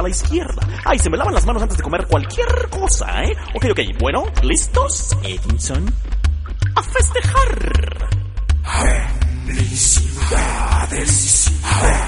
a la izquierda. Ay, se me lavan las manos antes de comer cualquier cosa, ¿eh? Ok, bueno, ¿listos, Edinson? ¡A festejar! Felicidades.